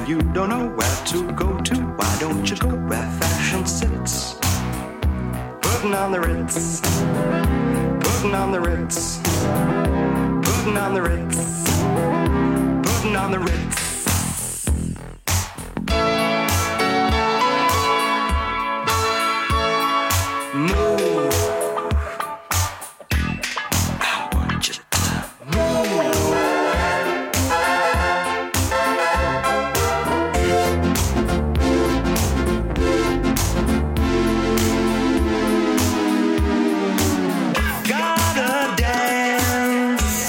you don't know where to go to, why don't you go where fashion sits? Putting on the Ritz, putting on the Ritz, putting on the Ritz, putting on the Ritz. Move. I want you to move. Gotta dance.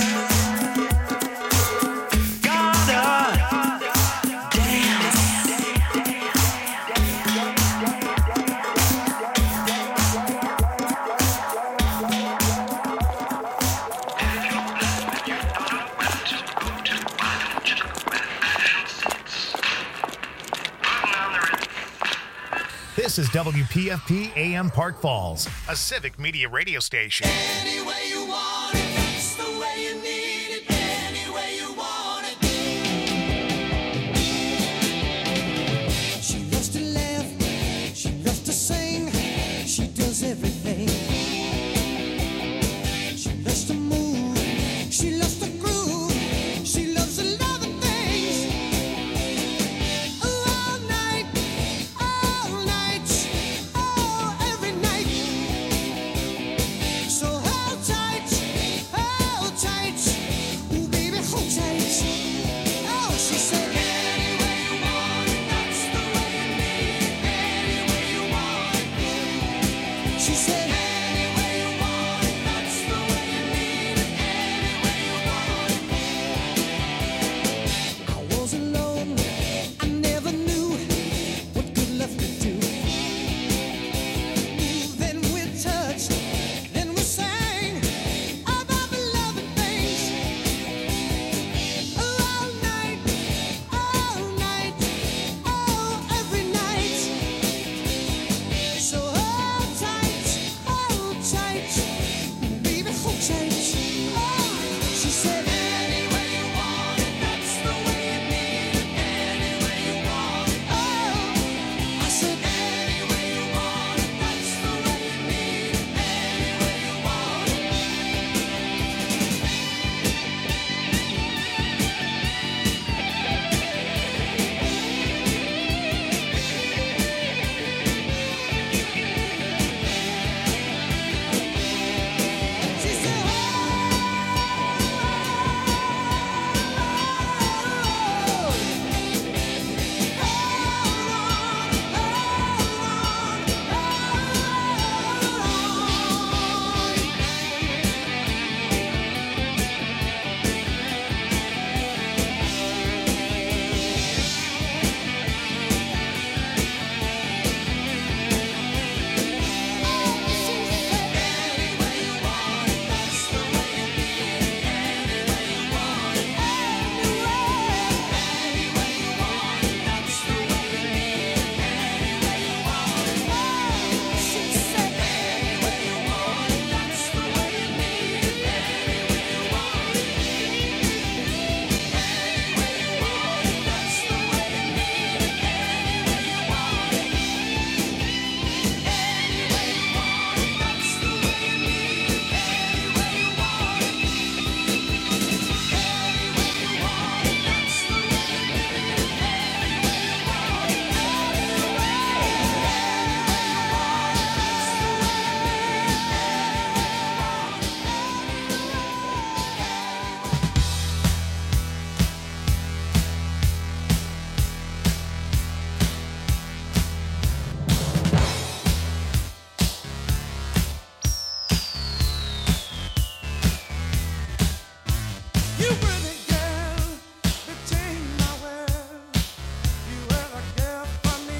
Gotta dance. This is WPFP AM Park Falls, a civic media radio station. Any way you want it, that's the way you need it. Any way you want it. She loves to laugh, she loves to sing, she does everything. She loves to move, she loves to groove, she loves a lot of things. All night, oh, every night. So hold tight, ooh baby, hold tight. Oh, she said, any way you want it, that's the way you need it. Any way you want it. She said, any way you want it, that's the way you need it. Any way you want it. I was alone, I never knew what good love could do. Then we touched, then we sang about the loving things. All night, oh, every night. So hold tight, baby, hold tight. Oh, she said, any way you want it, that's the way you need it. Any way you want it. Oh, I said, any way you want it, that's the way you need it. Any way you want it. She said, you were the girl that changed my world. You were the girl for me.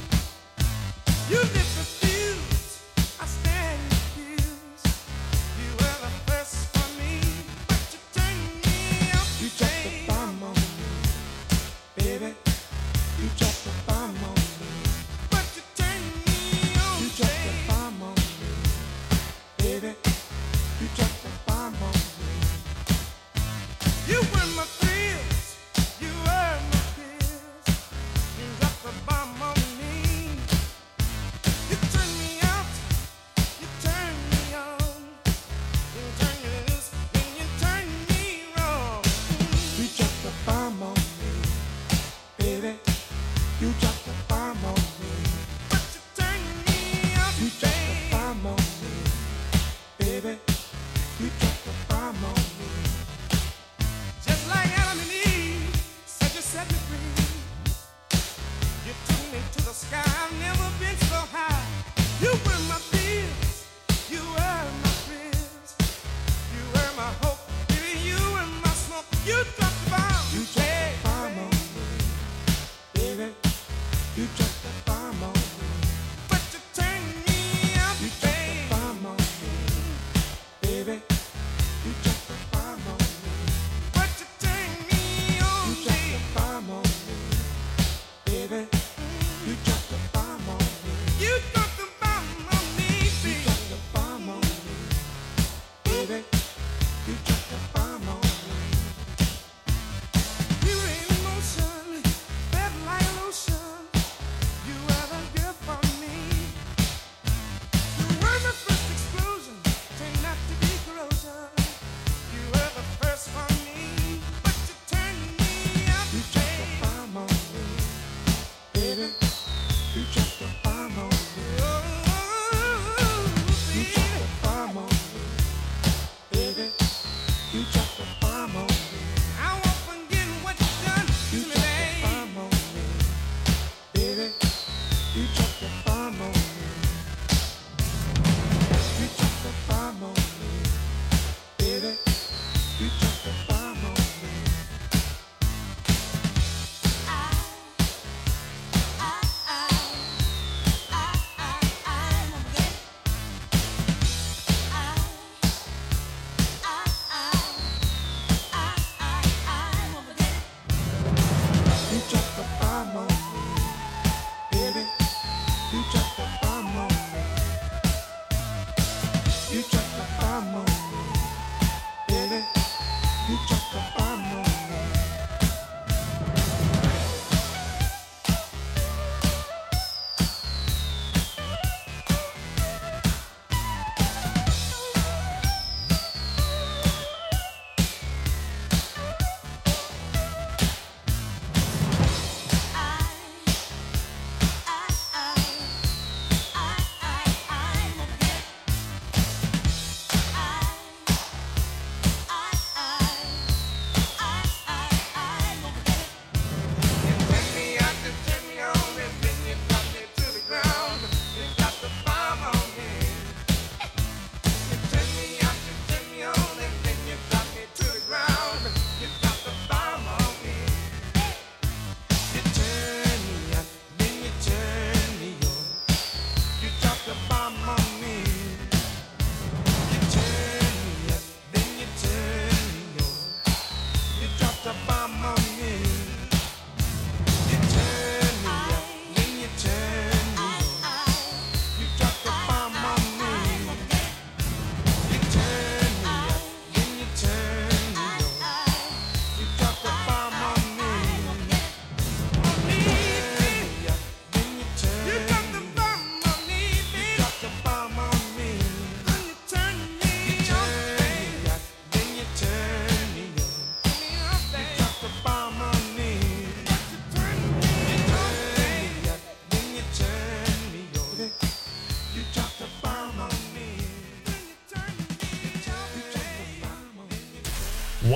You lit the fuse, I stand accused. You were the first for me, but you turned me up. You dropped the bomb on me, baby. You dropped the bomb on me, but you turned me on. You dropped the bomb on me, baby. You dropped the bomb on me. You were my thrills, you were my pills.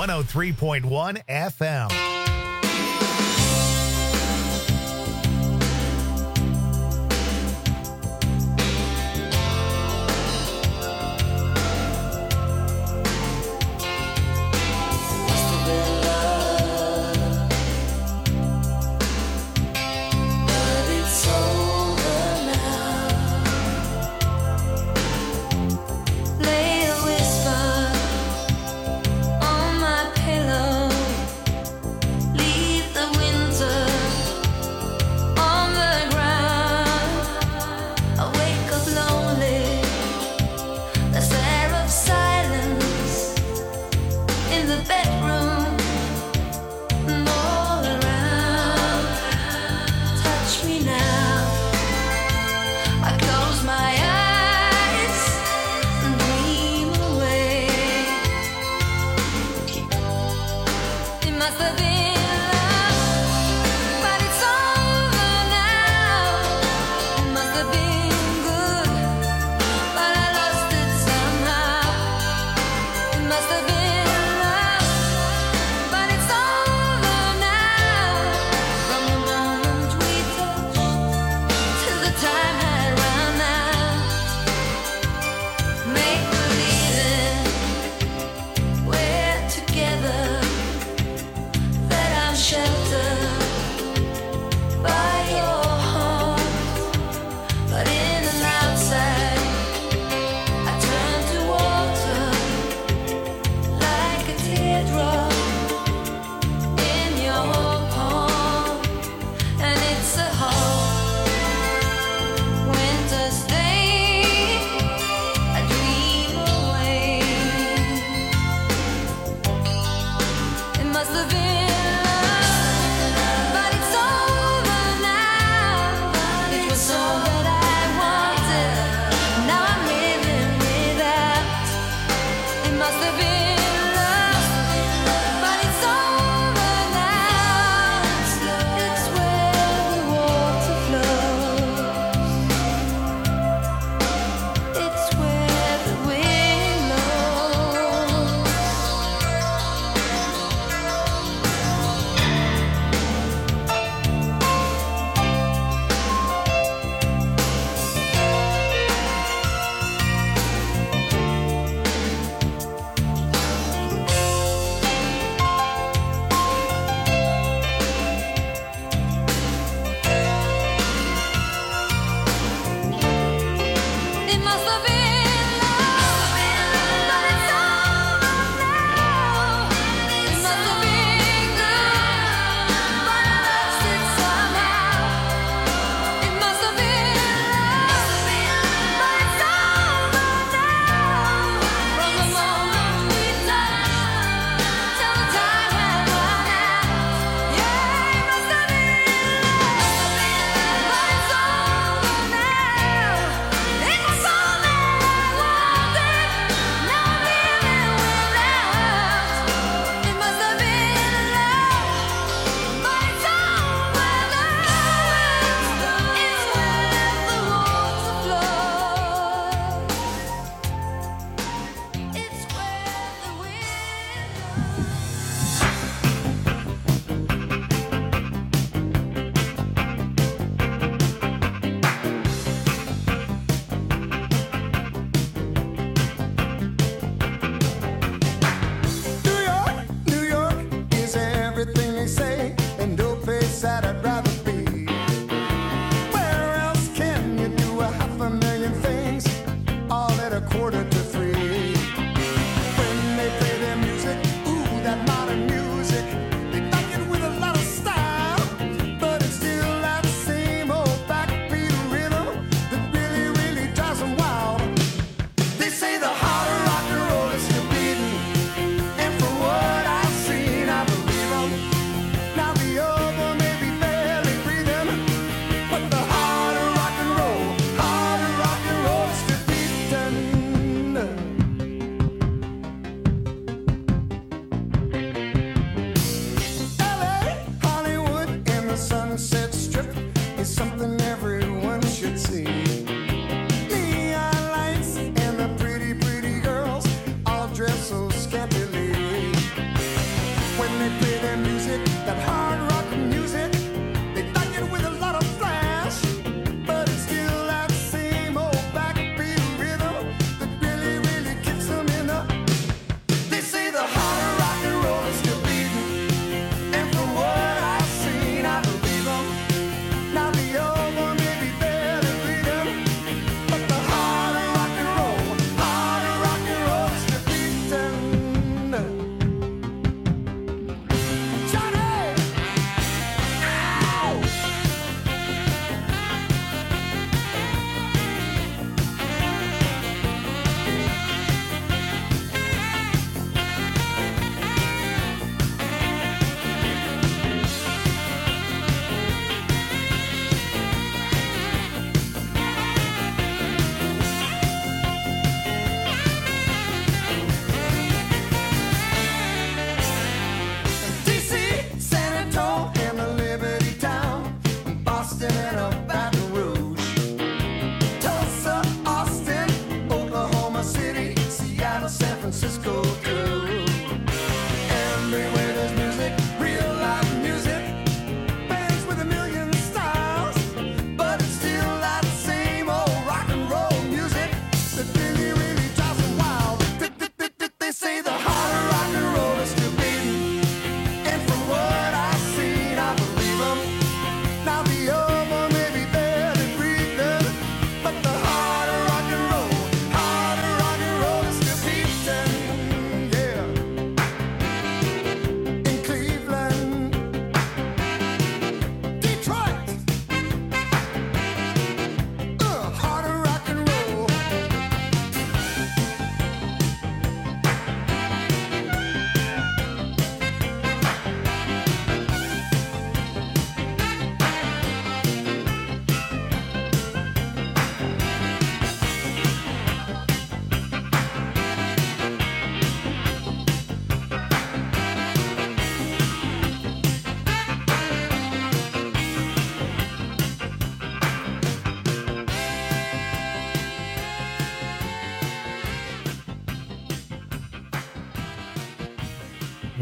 103.1 FM.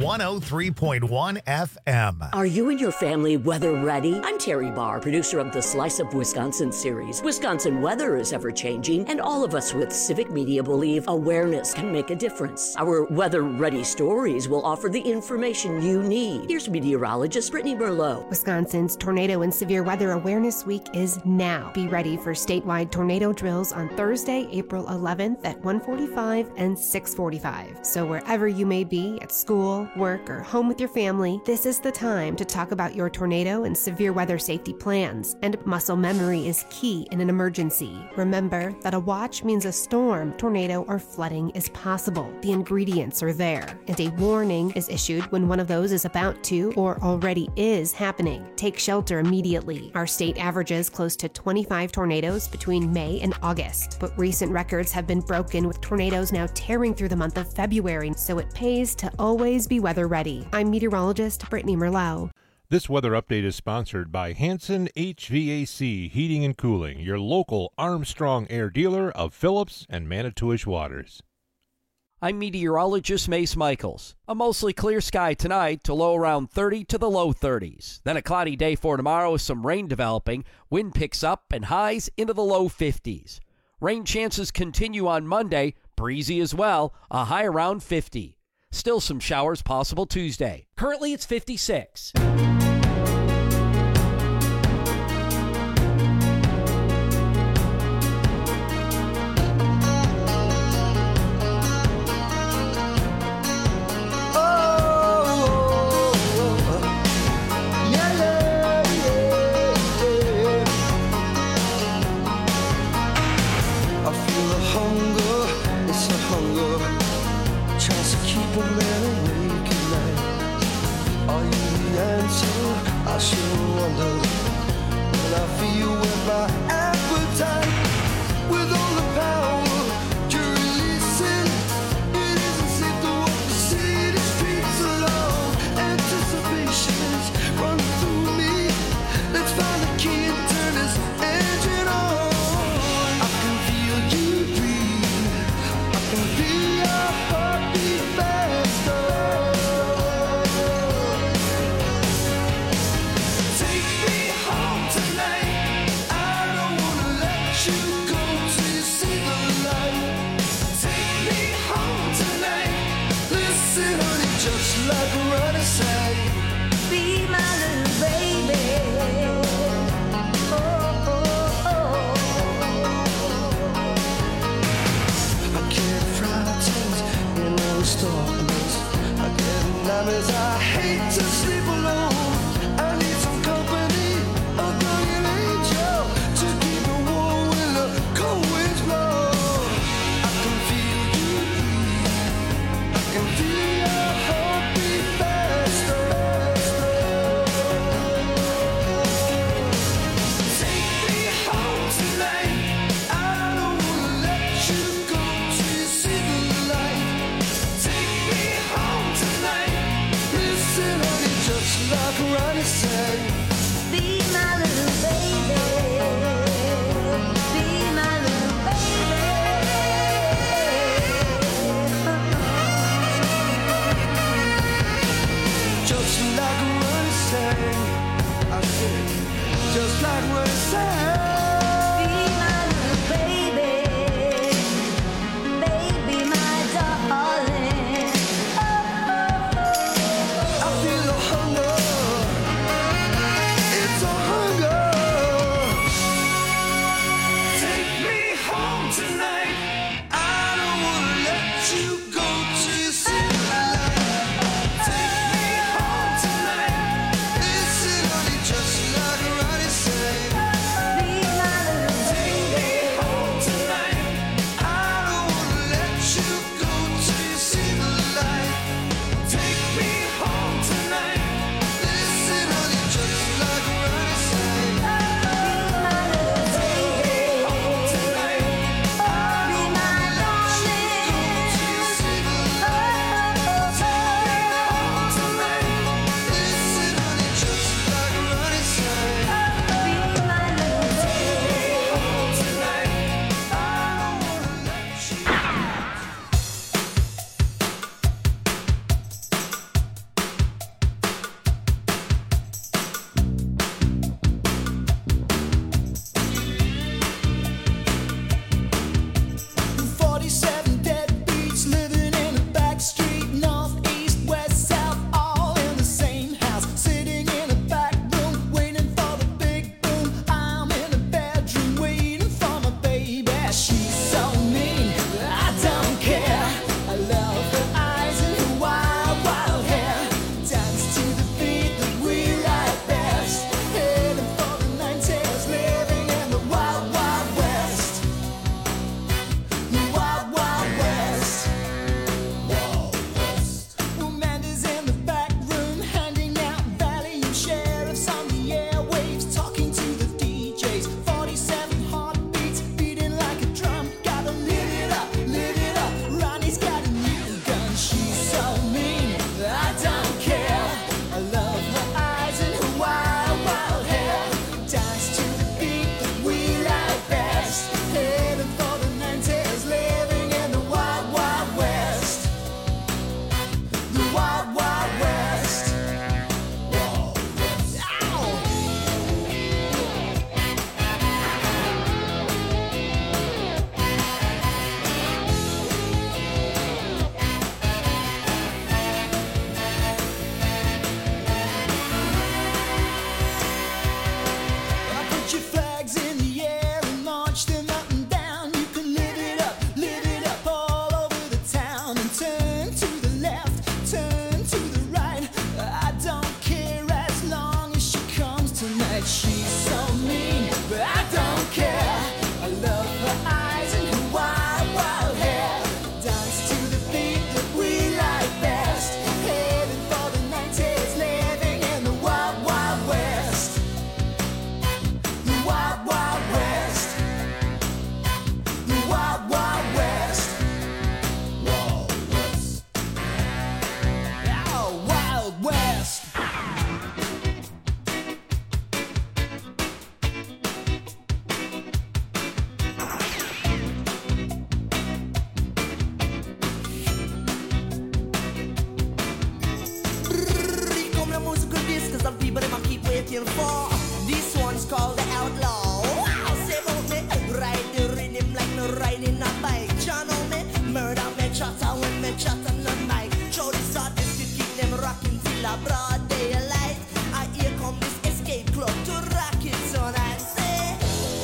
103.1 FM. Are you and your family weather ready? I'm Terry Barr, producer of the Slice of Wisconsin series. Wisconsin weather is ever changing, and all of us with civic media believe awareness can make a difference. Our weather ready stories will offer the information you need. Here's meteorologist Brittany Merlot. Wisconsin's Tornado and Severe Weather Awareness Week is now. Be ready for statewide tornado drills on Thursday, April 11th at 1:45 and 6:45. So wherever you may be, at school, work, or home with your family, this is the time to talk about your tornado and severe weather safety plans. And muscle memory is key in an emergency. Remember that a watch means a storm, tornado, or flooding is possible. The ingredients are there, and a warning is issued when one of those is about to or already is happening. Take shelter immediately. Our state averages close to 25 tornadoes between May and August, but recent records have been broken with tornadoes now tearing through the month of February, so it pays to always be weather ready. I'm meteorologist Brittany Merlot. This weather update is sponsored by Hanson HVAC Heating and Cooling, your local Armstrong Air dealer of Phillips and Manitowish Waters. I'm meteorologist Mace Michaels. A mostly clear sky tonight to low around 30 to the low 30s. Then a cloudy day for tomorrow with some rain developing. Wind picks up and highs into the low 50s. Rain chances continue on Monday, breezy as well, a high around 50. Still some showers possible Tuesday. Currently it's 56. I sure wonder when I feel with my appetite, with all the power you're releasing. It isn't safe to walk the city streets alone. Anticipation's running through me. Let's find the key and turn this engine on. I can feel you breathe. I can feel your heartbeat faster. Like running say, be my little baby. Oh, oh, oh. I can't fry things in those darkness. I get nightmares. I hate to sleep alone. I need some company, a guardian angel to keep me warm when the cold winds blow. I can feel you breathe. I can feel your heartbeat faster. Take me home tonight. I don't wanna let you go till you see the light. Take me home tonight. Listen, honey, just like Ronnie said, be my little baby. Be my little baby. Just like Ronnie said, I said, just like Ronnie said, be my little baby. Baby, my darling. I feel the hunger like she's so mean, but I don't care. I love her eyes and her wild, wild hair. Dance to the beat that we like best. Heading for the 90s, living in the wild, wild west. The wild, wild west. The wild, wild west. Wild west. Oh, wild west. Come la musica disco, some people them a keep waiting for. This one's called the Outlaw. Wow, say about me, ride the rhythm like no riding a bike. You know me, murder me chatter when me chat on the mic. Show this artist to keep them rocking till a broad daylight. I here come this escape club to rock it tonight. Say.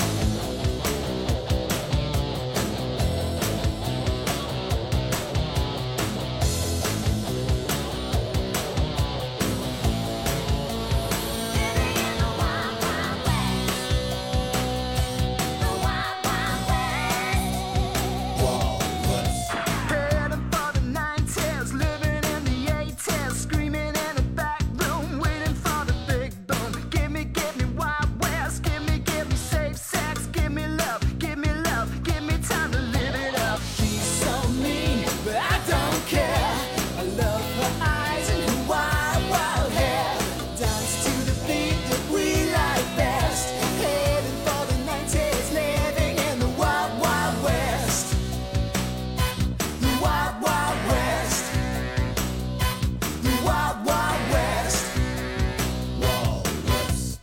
Heading for the 90s, living in the 80s, screaming in the back room, waiting for the big boom. Give me Wild West, give me safe sex, give me love, give me time to live it up. She's so mean, but I don't care. I love her eyes and her wild, wild hair. Dance to the beat that we like best. Heading for the 90s, living in the wild, wild west. The wild, wild west. The wild, wild west. Wild west.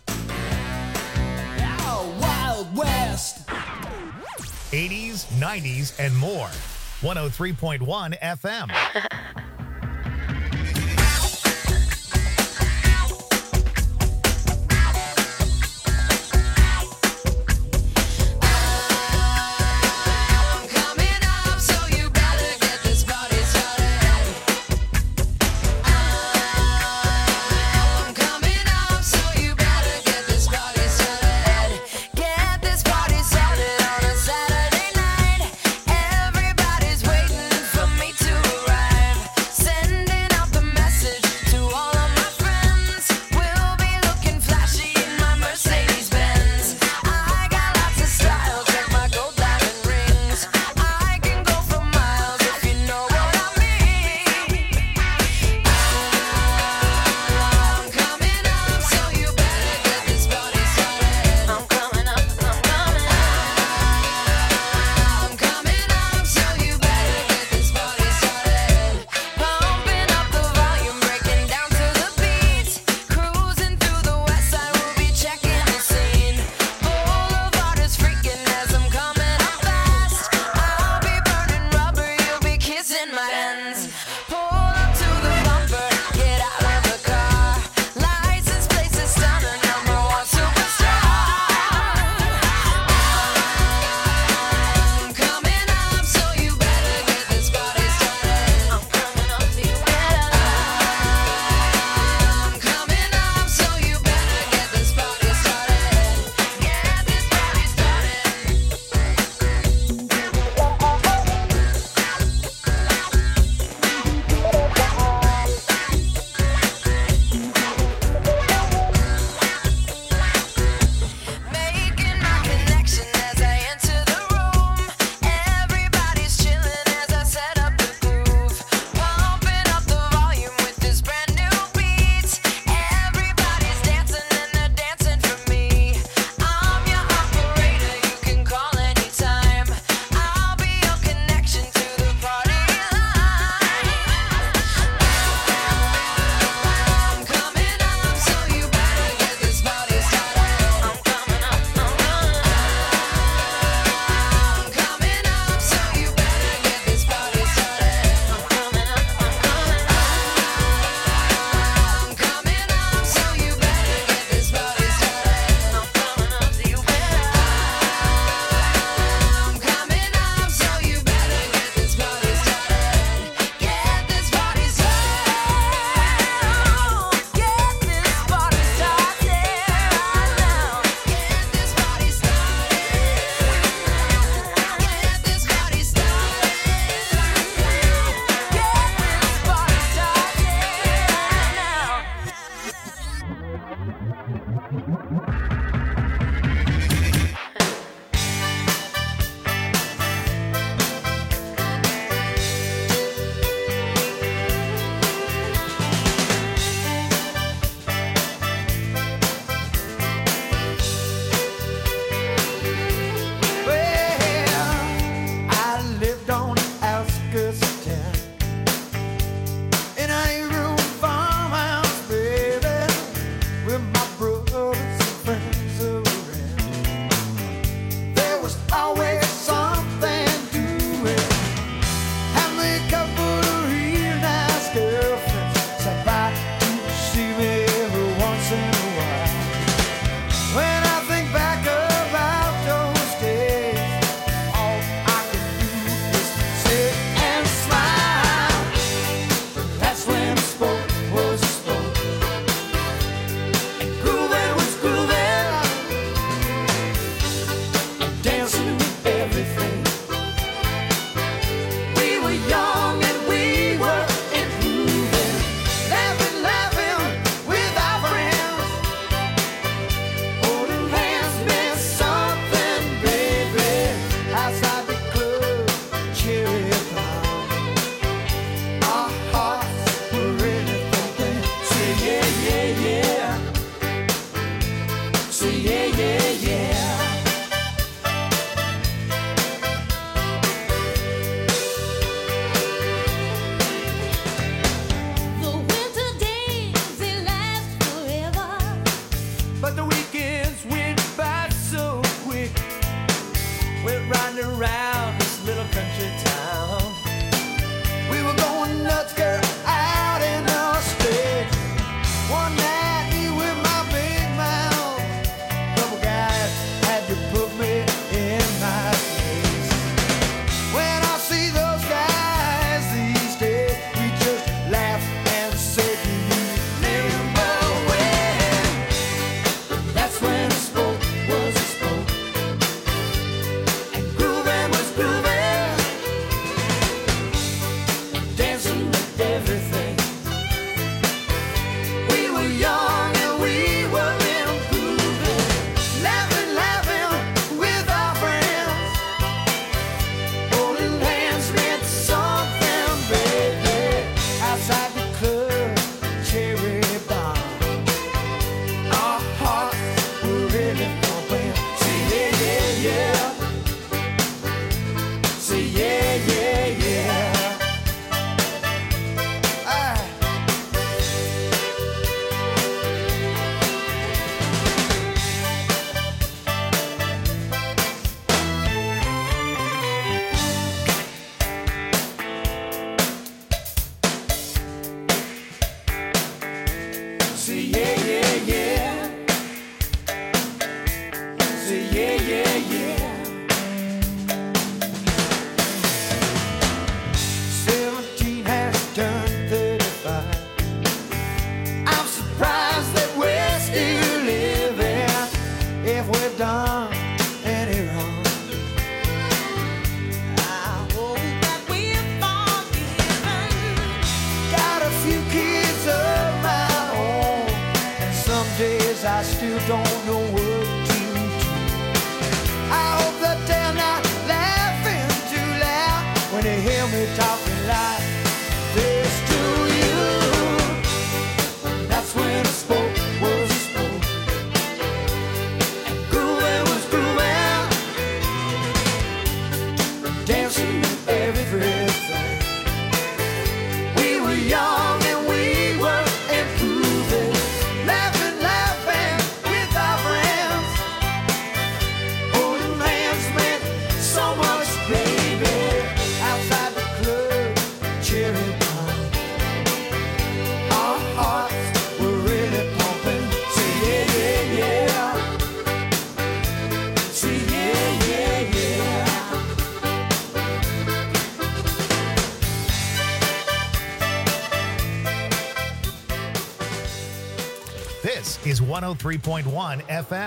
Oh, wild west. 80s, 90s, and more. 103.1 FM. Coming up, so you better get this party started. I'm coming up, so you better get this party started. Get this party started on a Saturday night. Everybody's waiting for me to arrive. This is 103.1 FM.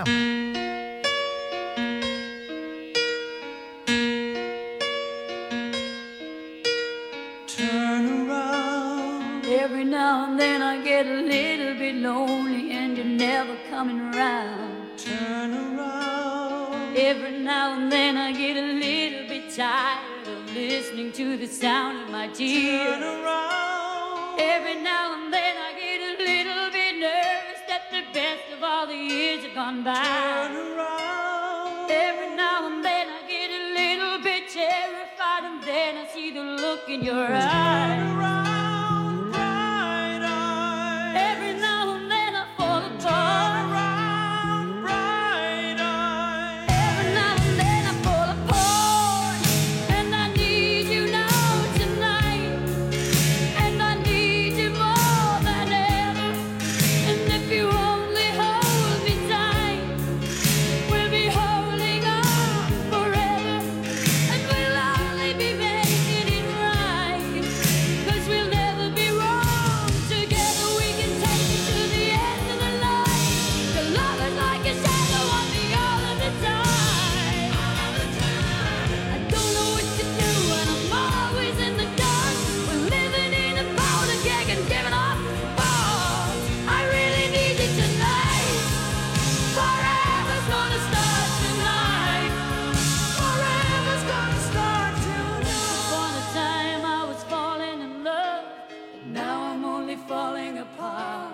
Turn around. Every now and then I get a little bit lonely, and you never coming round. Turn around. Every now and then I get a little bit tired of listening to the sound of my tears. Turn around. Every now and then I get a little bit nervous that the best of all the years have gone by. Turn around. Every now and then I get a little bit terrified, and then I see the look in your eyes. Turn around, bright eyes. Every now and then I fall apart. Turn around, bright eyes. Every now and then I fall apart, and I need you now tonight, and I need you more than ever. And if you only hold me tight, we'll be holding on forever, and we'll only be making it right, 'cause we'll never be wrong. Together we can take it to the end of the line. Your love is like a shadow on me all of the time. I don't know what to do, and I'm always in the dark. We're living in a powder keg and giving off balls. I really need you tonight. Forever's gonna start tonight. Forever's gonna start tonight. Upon a time I was falling in love, but now I'm only falling apart.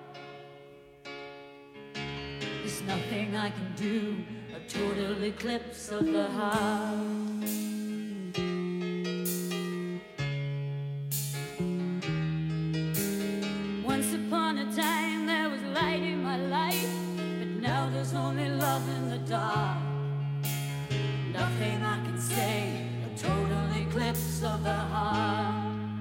There's nothing I can do, a total eclipse of the heart. Once upon a time there was light in my life, but now there's only love in the dark. Nothing I can say, a total eclipse of the heart.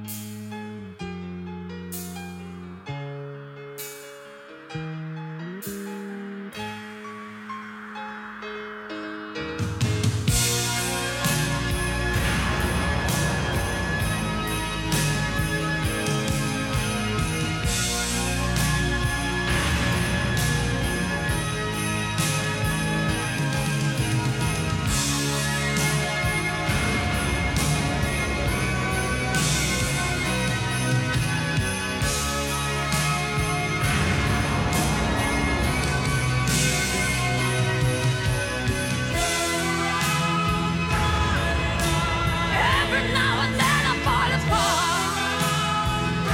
Every now and then I fall apart.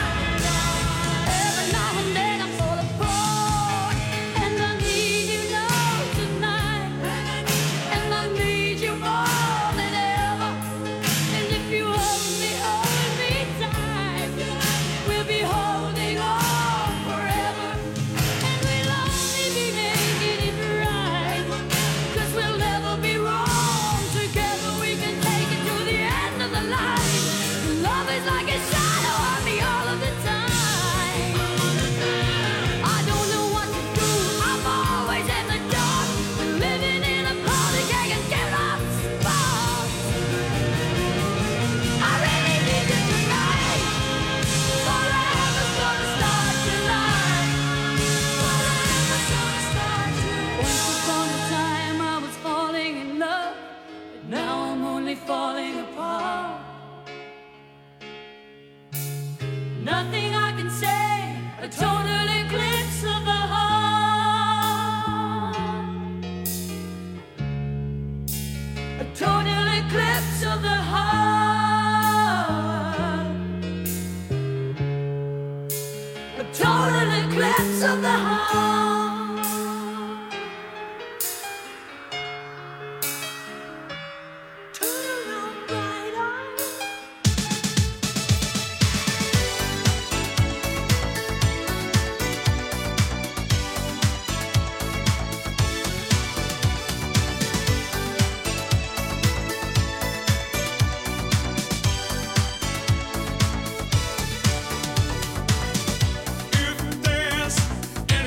Every now and then I fall apart, and I need you now tonight, and I need you more than ever. And if you only hold me tight, we'll be holding on forever, and we'll only be making it right, 'cause we'll never be wrong. Together we can take it to the end of the line. Love is like a shadow on me all of the time. I don't know what to do, I'm always in the dark. We're living in a powder keg and giving off sparks. I really need you tonight. Forever's gonna start tonight. Forever's gonna start tonight. Once upon a time I was falling in love, but now I'm only falling apart. Nothing I can say, a total eclipse of the heart. A total eclipse of the heart. A total eclipse of the heart. Turn around, bright eyes. If there's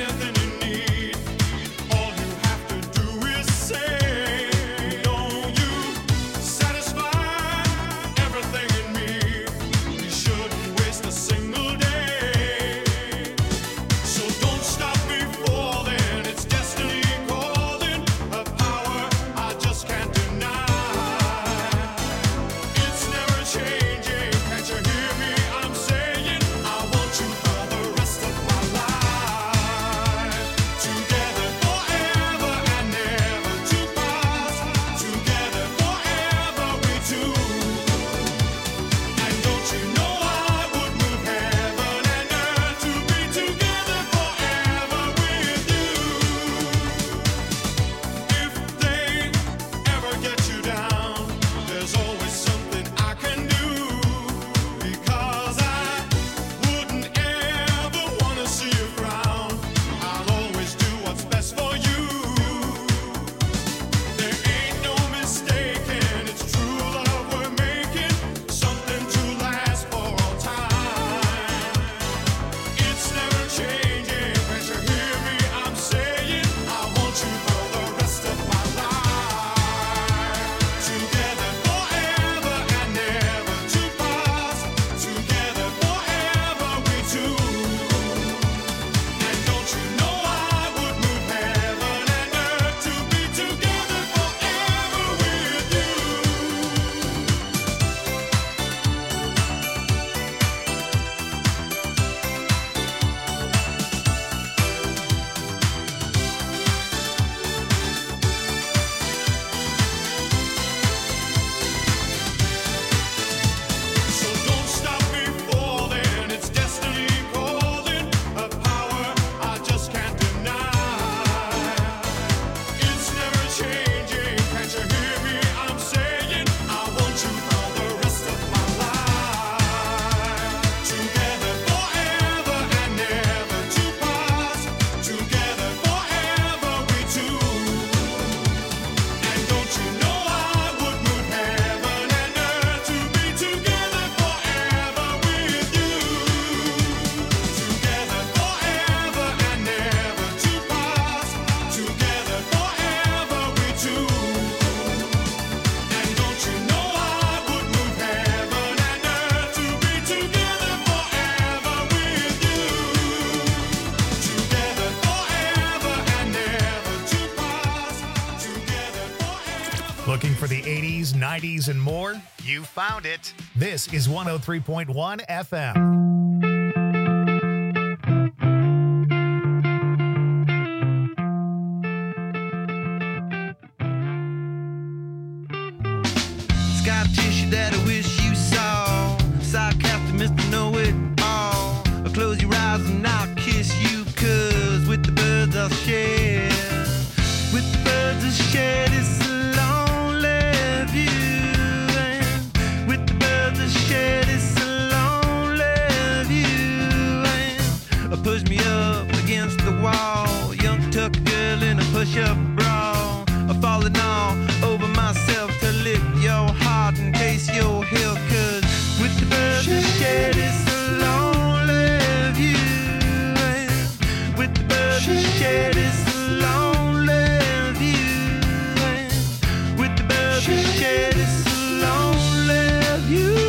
for the 80s, 90s, and more? You found it. This is 103.1 FM. Scar tissue that I wish you saw. Sarcastic Mr. Know-It-All. Close your eyes and I'll kiss you, 'cause with the birds I'll share. With the birds I'll share this lonely view. And with the birds I'll share this lonely view. And push me up against the wall. Young tuck girl in a push-up bra. Falling all over myself to lick your heart and taste your heel, 'cause with the birds I share this lonely view. And with the birds I share this lonely view. And with the birds I share this lonely view.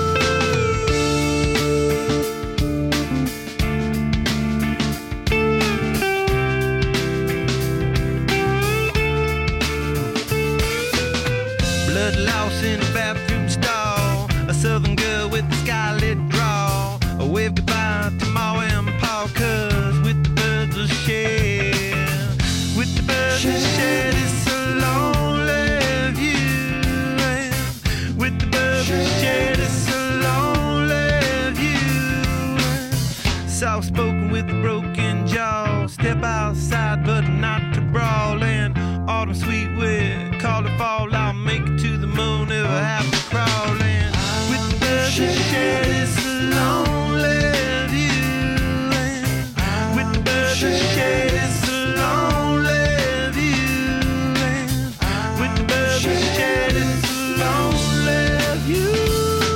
Blood loss in a bathroom stall. A southern girl with a scarlet draw. A wave goodbye to Ma and Pa, 'cause with the birds we'll share. With the birds we'll share this lonely view. And with the birds we'll share this lonely view. Soft spoken with a broken jaw. Step outside but not to brawl. And autumn sweet wind, call it fall. I'll make it to the moon if I have to crawl. And with the birds I share this lonely view. And with the birds I share this lonely view. And with the birds I share this lonely view.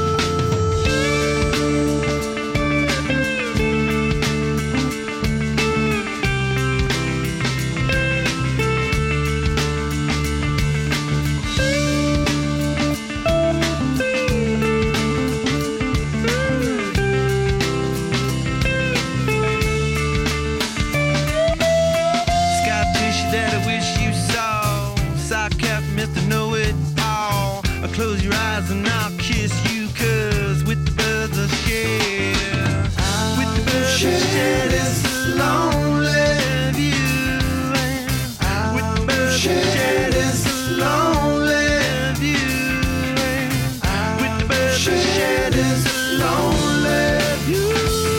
Mr. Know-It-All. Close your eyes and I'll kiss you, 'cause with the birds I'll share. With the birds I'll share this lonely view. And with the birds I'll share this lonely view. And with the birds I'll share this lonely view.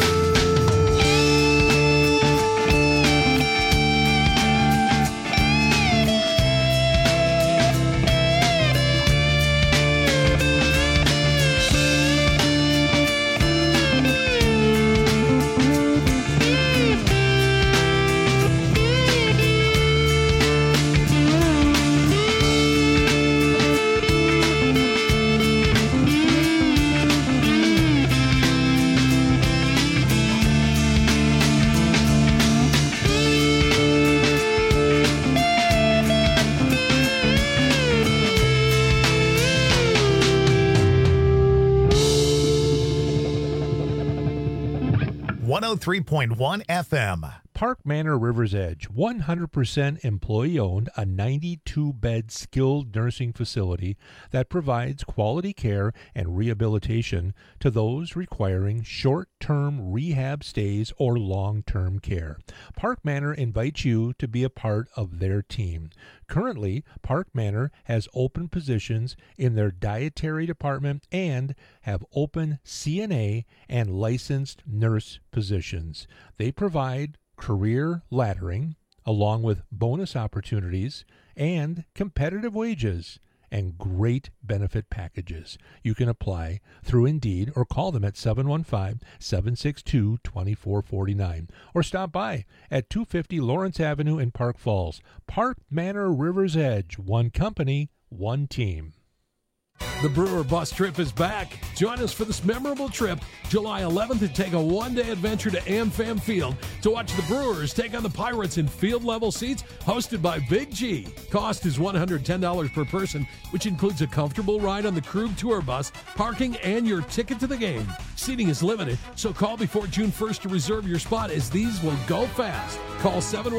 .1 FM. Park Manor River's Edge, 100% employee-owned, a 92-bed skilled nursing facility that provides quality care and rehabilitation to those requiring short-term rehab stays or long-term care. Park Manor invites you to be a part of their team. Currently, Park Manor has open positions in their dietary department and have open CNA and licensed nurse positions. They provide career laddering, along with bonus opportunities and competitive wages and great benefit packages. You can apply through Indeed or call them at 715-762-2449 or stop by at 250 Lawrence Avenue in Park Falls. Park Manor River's Edge, one company, one team. The Brewer Bus Trip is back. Join us for this memorable trip, July 11th, and take a one-day adventure to AmFam Field to watch the Brewers take on the Pirates in field-level seats hosted by Big G. Cost is $110 per person, which includes a comfortable ride on the Krug Tour Bus, parking, and your ticket to the game. Seating is limited, so call before June 1st to reserve your spot, as these will go fast. Call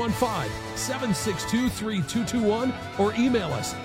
715-762-3221 or email us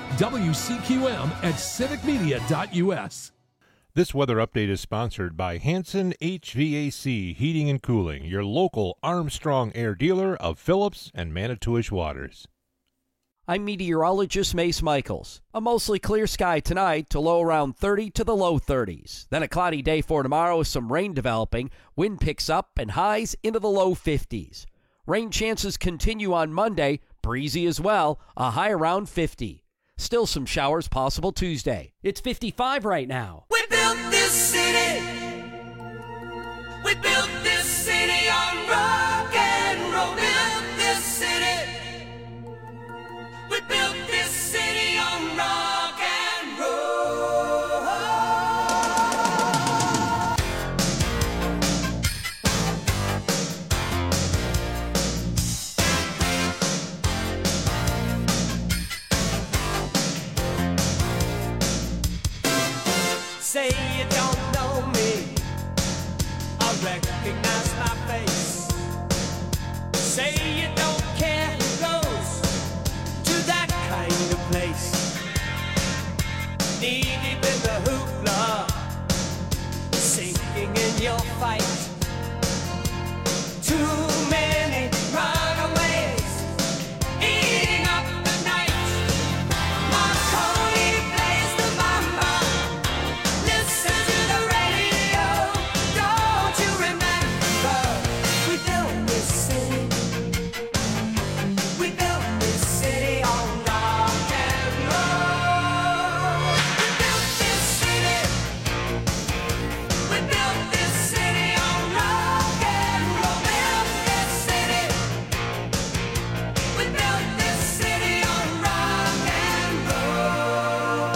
wcqm@civicmedia.us. This weather update is sponsored by Hanson HVAC Heating and Cooling, your local Armstrong Air dealer of Phillips and Manitowish Waters. I'm meteorologist Mace Michaels. A mostly clear sky tonight to low around 30 to the low 30s. Then a cloudy day for tomorrow with some rain developing. Wind picks up and highs into the low 50s. Rain chances continue on Monday, breezy as well, a high around 50. Still some showers possible Tuesday. It's 55 right now. We built this city. We built this city on rock and roll. Built this city. We built this city on rock and roll. Say you don't know me, I recognize my face. Say you don't care who goes to that kind of place. Knee deep in the hoopla, sinking in your fight. Too many runaways, eating up the night. Marconi plays the mama. Listen to the radio. Don't you remember? We built this city. We built this city on rock and roll. We built this city. We built this city on rock and roll. Built this city. We built this city on rock and roll.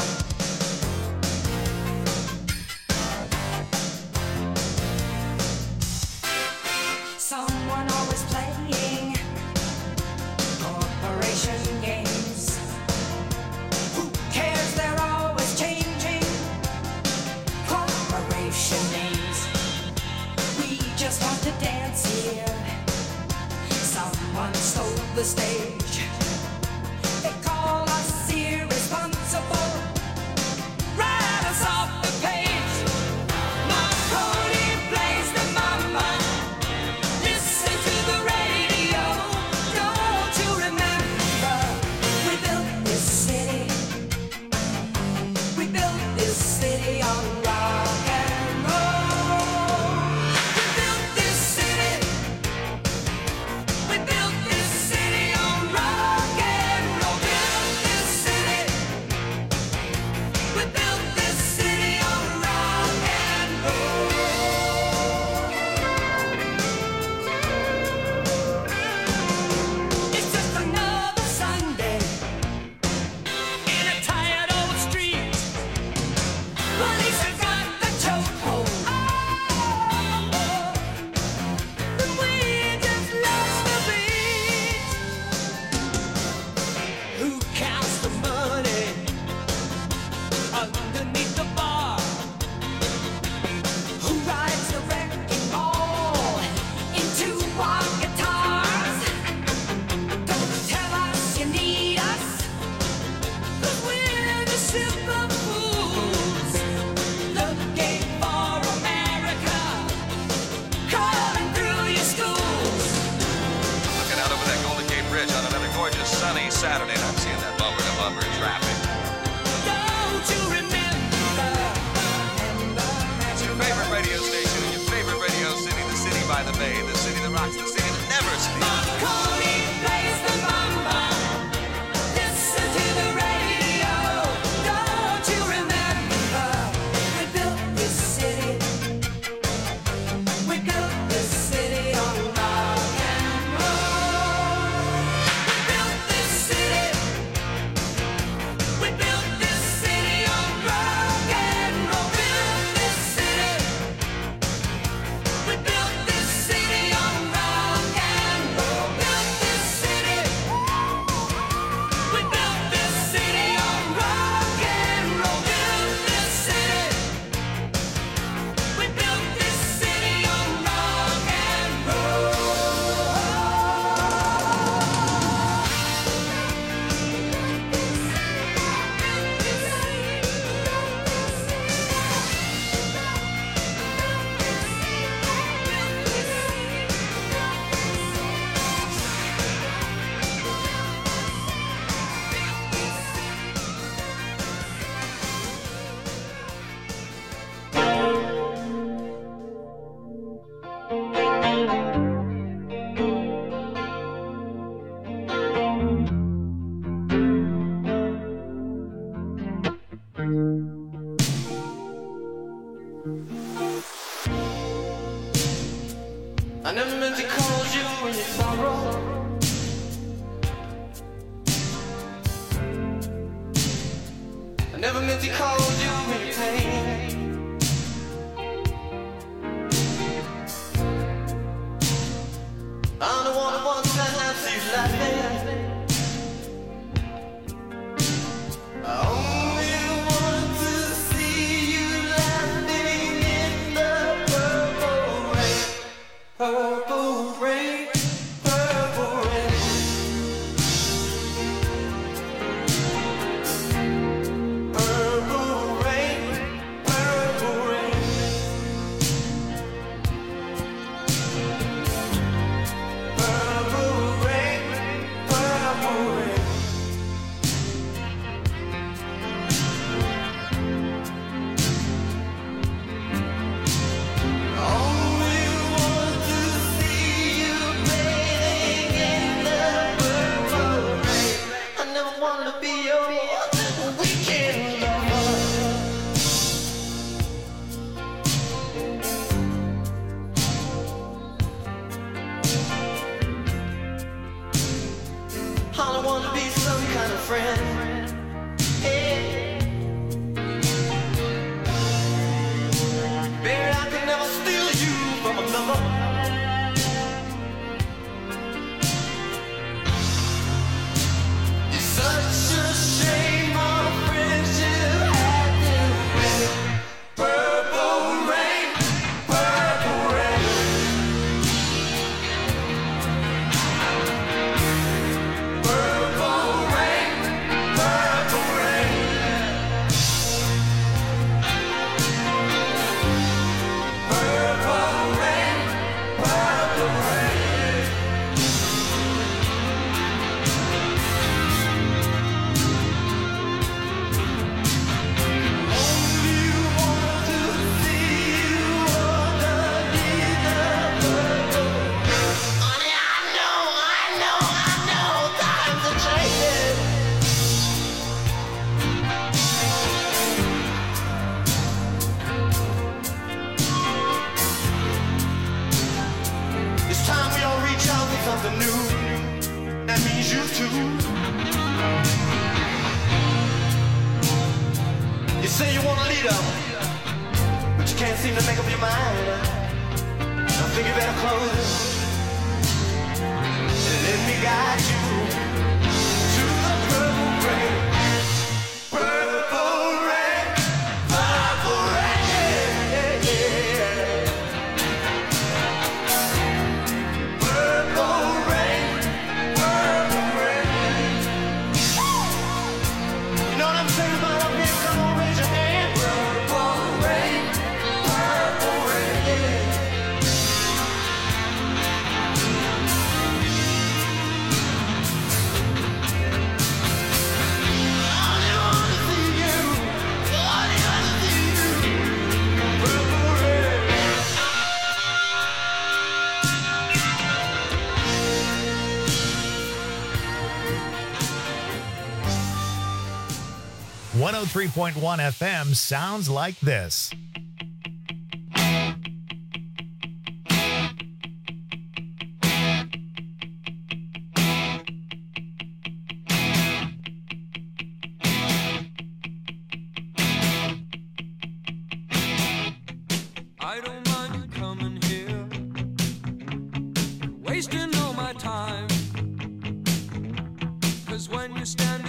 Someone always playing corporation games. Who cares? They're always changing corporation names. We just want to dance here. Someone stole the stage. They call us irresponsible. Write us off the page. Marconi plays the mama. Listen to the radio. Don't you remember? We built this city. We built this city on rock and roll. We built this city. We built this city on rock and roll. Built this city. We built this city on rock and roll. It's just another Sunday in a tired old street. Police have got the chokehold. But we just lost the beat. Who counts the money underneath the bar? Who rides the wrecking ball into our guitars? Don't tell us you need us, 'cause we're the simple fools looking for America, crawling through your schools. Looking out over that Golden Gate Bridge on another gorgeous sunny Saturday, and I'm seeing that bumper to bumper traffic. Don't you remember? It's your favorite radio station in your favorite radio city, the city by the bay, the city that rocks, the city that never sleeps. Marconi plays the mama. Listen to the radio. Don't you remember? We built this city. We built this city on rock and roll. We built this city. never meant to cause you any pain. I'm the one who wants to see you laughing. I only want to see you laughing in the purple rain. Purple rain, purple rain. Purple rain, purple rain. Purple rain, purple rain. Only want to see you bathing in the purple rain. I never wanted to be your weekend lover. I don't want to be some kind of friend. Hey. Baby, I could never steal you from another. It's such a shame our friendship had to end. Purple rain, purple rain. Purple rain, purple rain. Purple rain, purple rain. Only want to see you underneath the purple rain. Honey, I know, times are changing. It's time we all reach out for something new. That means you too. You say you want a leader, but you can't seem to make up your mind. I think you better close it and let me guide you to the purple rain. Purple rain, purple rain. Purple rain, purple rain. You know what I'm saying about up here? Come on, raise your hand. Purple rain, purple rain. I want to see you. I want to see you. Purple rain. 103.1 FM sounds like this. I don't mind you coming here, wasting all my time. 'Cause when you stand